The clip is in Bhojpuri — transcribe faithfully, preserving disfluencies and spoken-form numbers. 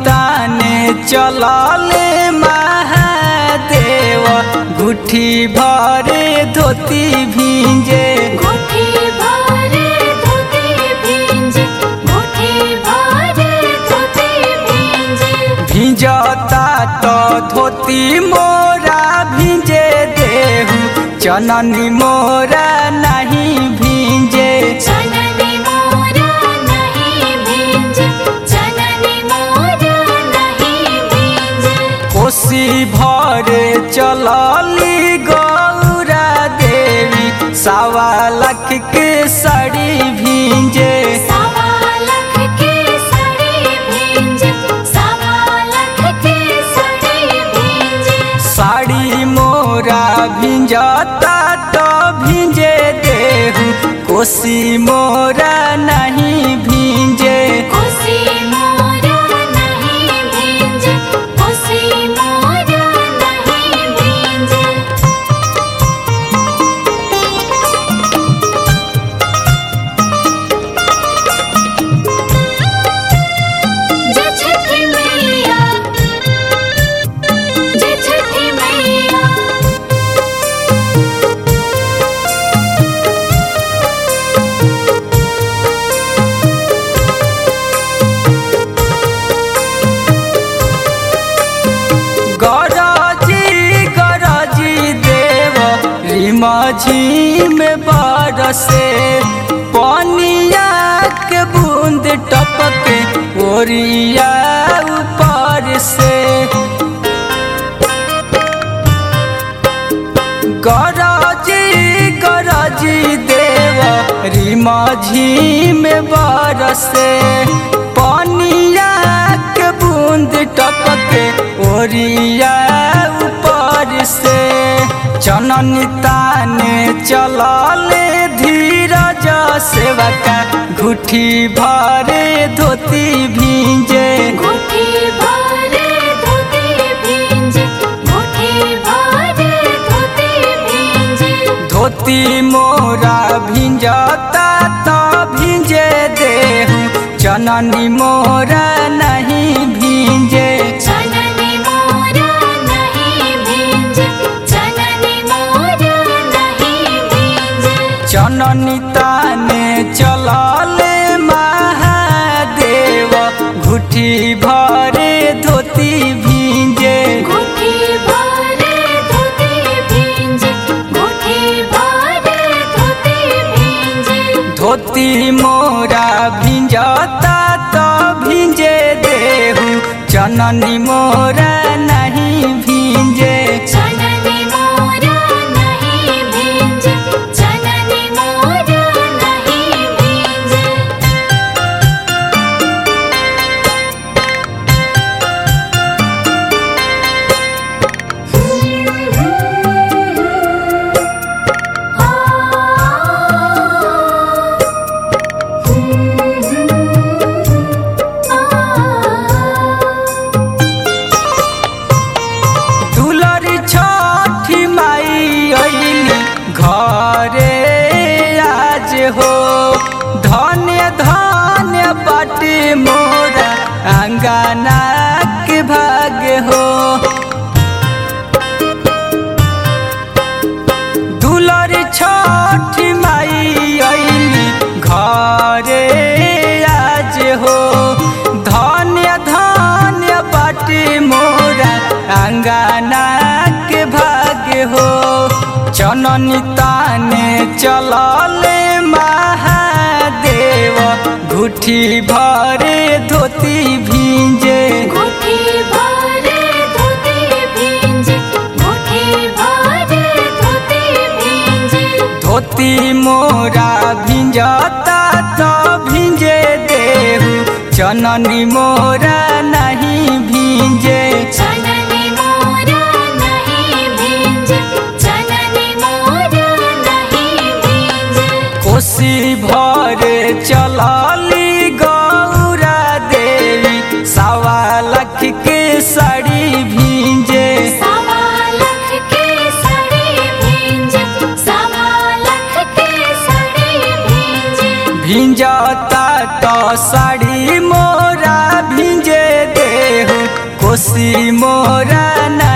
ताने चलले महादेव गुठी भरे धोती भींजे गुठी भरे धोती भींजे गुठी भरे धोती भींजे भींजता तो धोती मोरा भींजे देहु चननी मोरा नहीं भींजे चननी मोरा नहीं भींजे चननी मोरा नहीं भींजे कोसी भरे चलली गौरा देवी सावा लाख के साड़ी भींजे सवा लाख के साड़ी भींजे सवा लाख के साड़ी भींजे साड़ी मोरा भींजता तो भींजे देहु कोसी मोरा नहीं भींजे कोसी मोरा नहीं भींजे कोसी मोरा नहीं भींजे जय छठी मैया जय छठी मैया गरजी गरजी देव रिमझी में बरसे पनिया के बूंद टपके ओरिया ऊपर से गरजी गरजी देव रिमझी में बरसे पनिया के बूंद टपके ओरिया ऊपर से चननी ताने चलले धीरज सेवका गुठी भरे धोती भींजे गुठी भरे धोती भींजे गुठी भरे धोती भींजे धोती मोरा भींजता तो भींजे देहु चननी मोरा नहीं भींजे चननी मोरा नहीं भींजे चननी मोरा नहीं भींजे चननी ताने चलले महादेव गुठी भरे धोती भींजे गुठी भरे धोती भींजे गुठी भरे धोती भींजे धोती मोरा भींजता तो भींजे देहु चननी मोरा नहीं भींजे चननी मोरा नहीं भींजे चननी मोरा नहीं भींजे दुलरी छठी माई अइली घरे आज हो धन्य धन्य बाटे मोरा अंगना के भाग्य हो दुलरी छठी माई अइली घरे आज हो धन्य धन्य बाटे मोरा अंगना के भाग्य हो चननी ताने चलले महादेव गुठी भरे धोती भींजे गुठी भरे धोती भींजे गुठी भरे धोती भींजे धोती मोरा भींजता तो भींजे देहु चननी मोरा नहीं भींजे चननी मोरा नहीं भींजे चननी मोरा नहीं भींजे कोसी भरे चलली गौरा देवी सावा लाख के साड़ी भींजे सवा लाख के साड़ी भींजे सवा लाख के साड़ी भींजे भींजता तो साड़ी मोरा भींजे देहु कोसी मोरा